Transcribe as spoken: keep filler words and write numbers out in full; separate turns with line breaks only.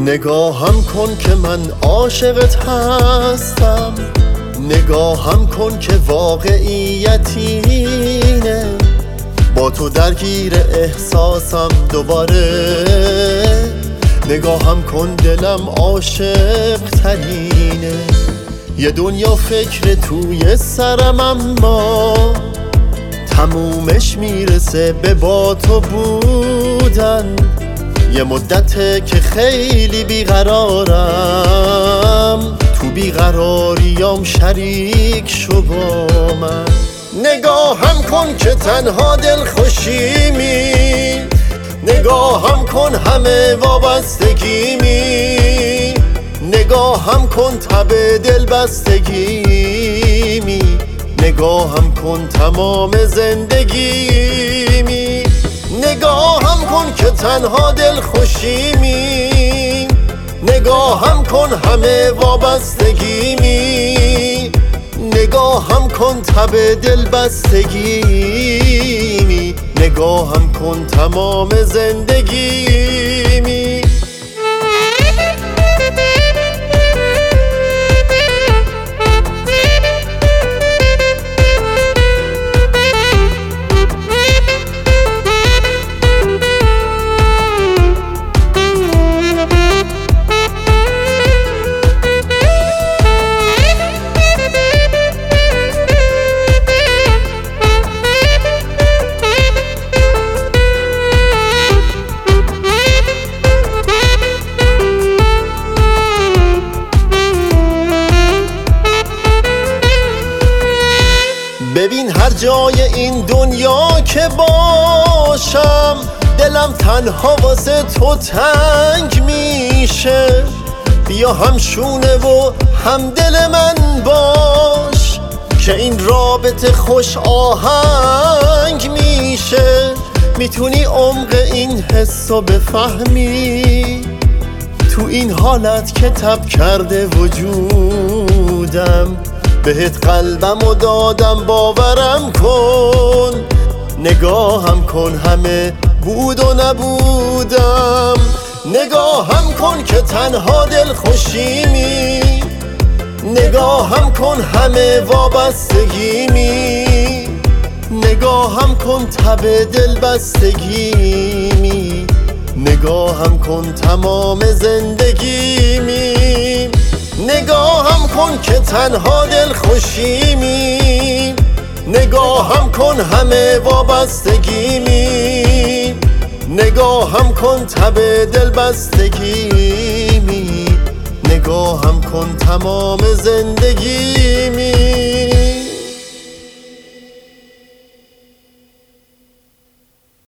نگاهم کن که من عاشقت هستم، نگاهم کن که واقعیتینه، با تو درگیر احساسم دوباره. نگاهم کن دلم عاشق ترینه، یه دنیا فکر توی سرم اما تمومش میرسه به با تو بودن. یه مدته که خیلی بیقرارم، تو بیقراریام شریک شو با من. نگاهم کن که تنها دل خوشیمی، نگاهم کن همه وابستگیمی، نگاهم کن تب دل بستگیمی، نگاهم کن تمام زندگیمی. نگاهم کن که تنها دل خوشیمی، نگاهم کن همه وابستگیمی، نگاهم کن تب دل بستگیمی، نگاهم کن تمام زندگیمی. ببین هر جای این دنیا که باشم، دلم تنها واسه تو تنگ میشه. بیا هم شونه و هم دل من باش، که این رابطه خوش آهنگ میشه. میتونی عمق این حسو بفهمی، تو این حالت که تب کرده وجودم. بهت قلبم و دادم باورم کن، نگاهم کن همه بود و نبودم. نگاهم کن که تنها دل خوشیمی، نگاهم کن همه وابستگیمی، نگاهم کن تب دل بستگیمی، نگاهم کن تمام زندگیمی. نگاهم کن که تنها دل خوشیمی، نگاهم کن همه وابستگیمی، نگاهم کن تب دل بستگیمی، نگاهم کن تمام زندگیمی.